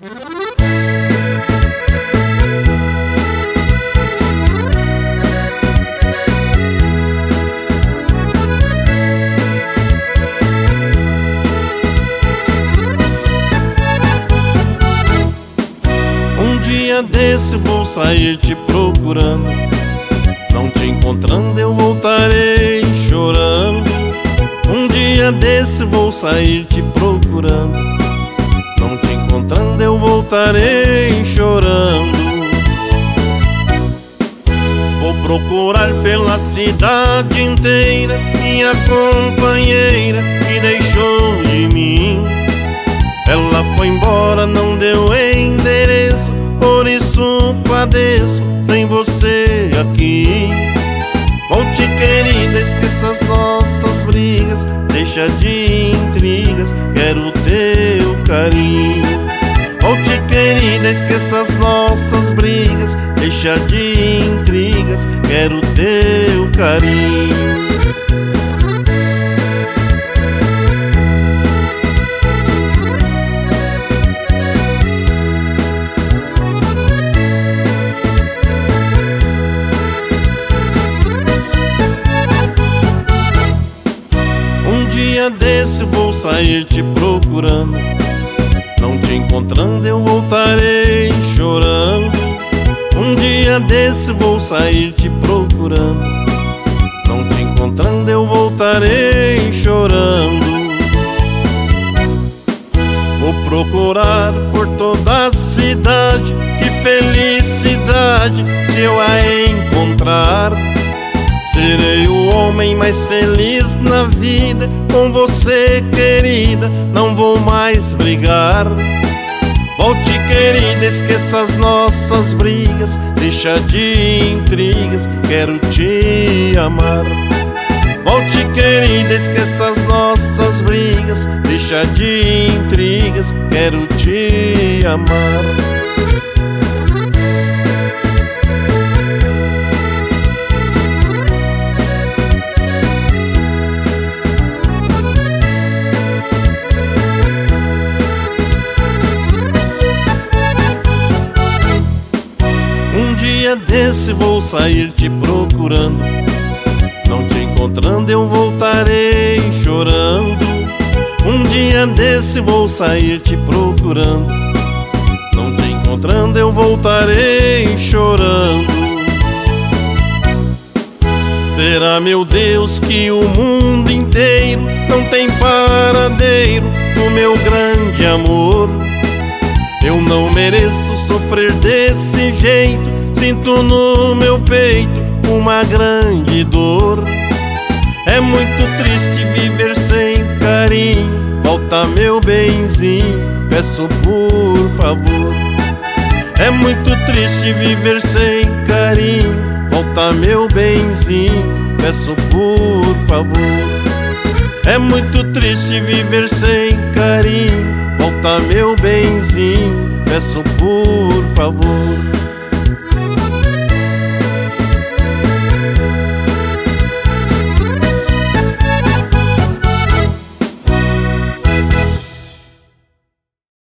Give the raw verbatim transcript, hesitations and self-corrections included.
Um dia desse vou sair te procurando, não te encontrando eu voltarei chorando. Um dia desse vou sair te procurando, não te encontrando eu voltarei chorando. Vou procurar pela cidade inteira minha companheira que deixou de mim. Ela foi embora, não deu endereço, por isso padeço sem você aqui. Volte, querida, esqueça as nossas brigas, deixa de intrigas, quero teu carinho. Volte, querida, esqueça as nossas brigas, deixa de intrigas, quero teu carinho. Um dia desse vou sair te procurando, não te encontrando eu voltarei chorando. Um dia desse vou sair te procurando, não te encontrando eu voltarei chorando. Vou procurar por toda a cidade, que felicidade se eu a encontrar. Serei o homem mais feliz na vida, com você, querida, não vou mais brigar. Volte, querida, esqueça as nossas brigas, deixa de intrigas, quero te amar. Volte, querida, esqueça as nossas brigas, deixa de intrigas, quero te amar. Um dia desse vou sair te procurando, não te encontrando eu voltarei chorando. Um dia desse vou sair te procurando, não te encontrando eu voltarei chorando. Será, meu Deus, que o mundo inteiro não tem paradeiro do meu grande amor? Eu não mereço sofrer desse jeito, sinto no meu peito uma grande dor. É muito triste viver sem carinho, volta meu benzinho, peço por favor. É muito triste viver sem carinho, volta meu benzinho, peço por favor. É muito triste viver sem carinho, volta meu benzinho, peço por favor.